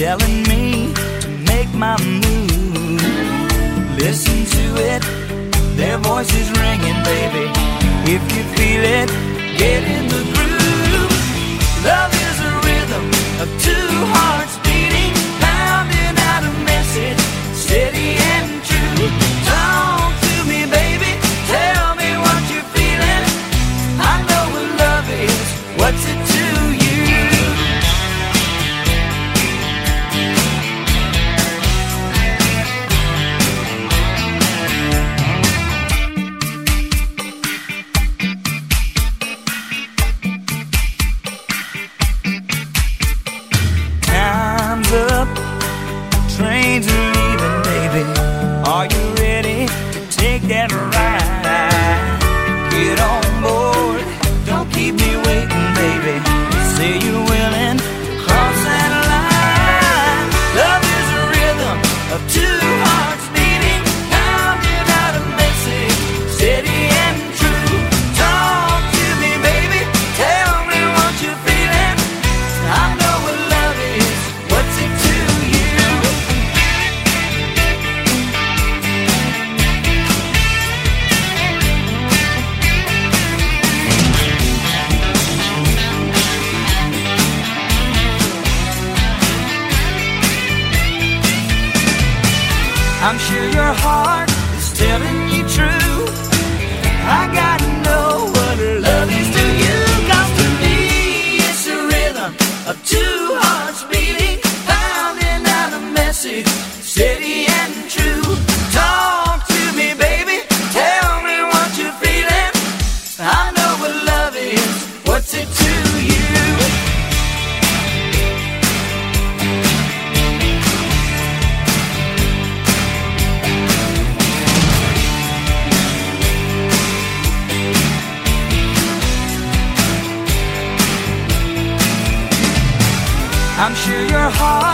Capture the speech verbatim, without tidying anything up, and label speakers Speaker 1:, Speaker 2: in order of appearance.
Speaker 1: telling me to make my move. Listen to it, their voices ringing, baby. If you feel it, get in the groove. Love is a rhythm of two hearts beating, pounding out a message, steady and true. Talk to me, baby, tell me what you're feeling. I know what love is, what's it to you? Time's up, trains are leaving, baby. Are you ready to take that ride? Get on board, don't keep me waiting, baby. Say you're willing to cross that line. Love is a rhythm of two hearts beating, pounding out a message, steady and true. Talk to me, baby, tell me what you're feeling. I know what love is, what's it to you? I'm sure your heart is telling you true. I gotta know what love is to you. 'Cause to me it's a rhythm of two hearts beating, pounding out a message, steady and true. Talk to me, baby, tell me what you're feeling. I know what love is, what's it to you? I'm sure your heart